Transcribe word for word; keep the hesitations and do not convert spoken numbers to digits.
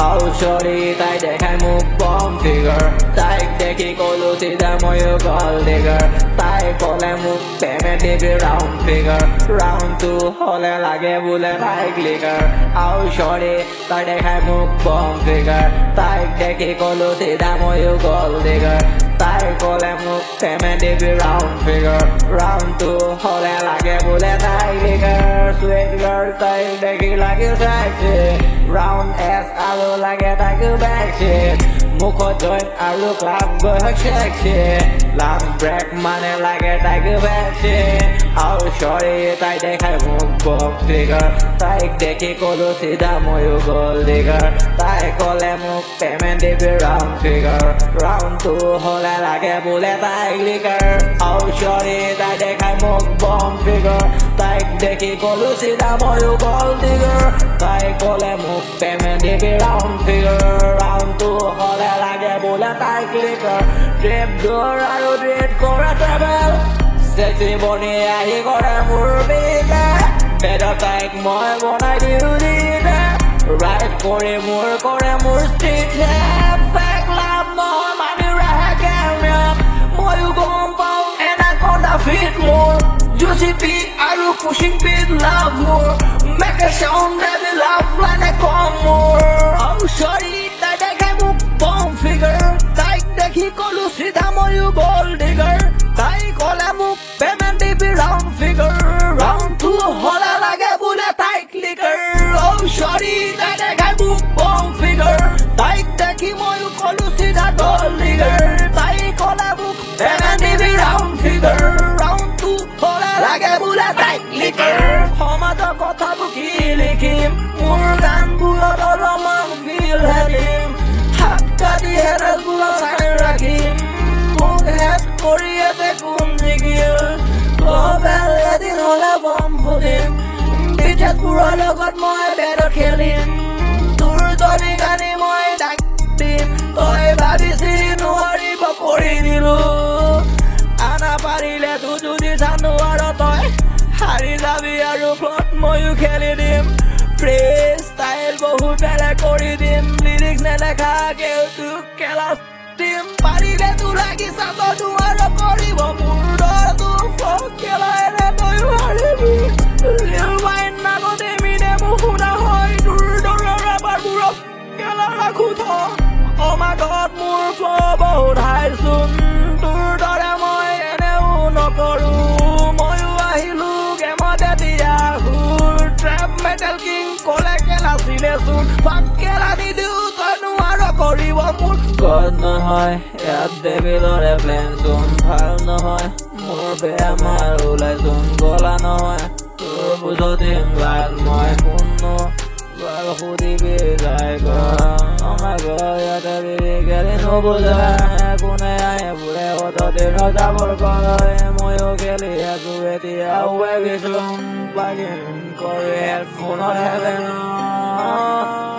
আৰু চৰি তাই দেখাই মোক বম ফিগাৰ তাইক দেখি কলো চিধা ময়ো গল ডিগাৰ তাই ক'লে মোক পেমেণ্ট দিবি ৰাউণ্ড ফিগাৰ ৰাউণ্ডটো হ'লে লাগে বোলে তাইক লিগাৰ আৰু চৰি তাই দেখাই মোক বম ফিগাৰ তাইক দেখি কলো চিধা ময়ো গল ডিগাৰ তাই ক'লে মোক পেমেণ্ট দিবি ৰাউণ্ড ফিগাৰ ৰাউণ্ডটো হ'লে লাগে বোলে তাইক লিগাৰ চুইট গাৰ্ল তাইক দেখি লাগে চেক্সি ৰাউণ্ড এছ আৰু লাগে তাইক বেকচিট মুখত জইন আৰু ক্লাব গৈ চেক্সি লাঞ্চ ব্ৰেক মানে লাগে তাইক বেকচিট আৰু চৰি তাই দেখাই মোক বম ফিগাৰ তাইক দেখি কলো চিধা ময়ো গল ডিগাৰ তাই ক'লে মোক পেমেণ্ট দিবি ৰাউণ্ড ফিগাৰ ৰাউণ্ডটো হ'লে লাগে বোলে তাইক লিগাৰ আৰু চৰি তাই দেখাই মোক বম ফিগাৰ তাইক দেখি কলো চিধা ময়ো গল ডিগাৰ তাই ক'লে মোক পেমেণ্ট দিবি ৰাউণ্ড ফিগাৰ ৰাউণ্ডটো হ'লে লাগে বোলে তাইক লিগাৰ ট্ৰেপ ডোৰ আৰু ড্ৰেড কৰা ট্ৰেভেল চেক্সি বনি আহি কৰে মোৰ বেগাৰ বেদৰ তাইক মই বনাই দিওঁ লিডাৰ ৰাইড কৰি মোৰ কৰে মোৰ ষ্ট্ৰীট হেপ ফেক লাভ নহয় মানি ৰাহে কেমেৰা ময়ো গম পাওঁ এনাকণ্ডা ফিট মোৰ জুচি পিক আৰু পুচিং pick love more make a sound baby love line come মোৰ আৰু চৰি তাই দেখাই মোক বম ফিগাৰ তাইক দেখি কলো চিধা ময়ো গল ডিগাৰ তাই ক'লে মোক পেমেণ্ট দিবি ৰাউণ্ড ফিগাৰ ৰাউণ্ডটো হ'লে লাগে বোলে তাইক লিগাৰ অ' চৰি তাই দেখাই মোক বম ফিগাৰ তাইক দেখি ময়ো কলো চিধা গল ডিগাৰ তাই ক'লে মোক পেমেণ্ট দিবি ৰাউণ্ড ফিগাৰ ৰাউণ্ডটো হ'লে লাগে বোলে তাইক লিগাৰ সমাজৰ কথাবোৰ কি লিখিম মোৰ গানবোৰত অলপমান ফিল হেৰিম হাত কাটি হেৰেলবোৰত চাই ৰাখিম মোক হেড কৰি আছে কোন জিকিল গ্ল'বেল এদিন হ'লে বম ফুলিম বিজেতবোৰৰ লগত মই বেদত খেলিম তোৰ যদি গানি মই ডাক দিম তই ভাবিছিলি নোৱাৰিব কৰি দিলো আনা পাৰিলে তোৰ যদি জানো আৰু তই হাৰি যাবি আৰু ফ্লট ময়ো খেলি দিম ফ্ৰী ষ্টাইল বহুত বেলেগ কৰি দিম লিৰিক্স নেলেখাকেও তোক কেলাছ দিম পাৰিলে তোৰ লাগি চাব নোৱাৰো কৰিব মোৰ দৰটো ফ্লট খেলাইৰে তয়ো হাৰিবি ৰিয়েল ৱাইন নাগতে মিনে মোক শুনা হয় তোৰ দৰৰ ৰাবাৰবোৰক কেলা ৰাখো থ অমাগত মোৰ ফ্ল' বহুত হাইচোন তোৰ দৰে মই এনেও নকৰো ময়ো আহিলো গেমত এতিয়া হুৰ ট্ৰেপ মেটেল কিং ক'লে কেলা চিলেচোন ফাক কেলা নিদিও তই নোৱাৰো কৰিব মোৰ গদ নহয় ইয়াত ডেভিলৰে প্লেনচোন ভাল নহয় মোৰ বেমাৰ ওলাইচোন গলা নহয় তোৰ বুজতিম ভাল মই শুনো ভাল সুধিবি যাই আমাৰ ঘৰ ইয়াতে বিৰি গেলি নুবুজাই কোনে আহে বোৰে অততে ৰজাবোৰ কয় ময়ো গেলি আছো এতিয়া ৱেবিচোন প্লাগিন কৰি হেডফোনত হেলেন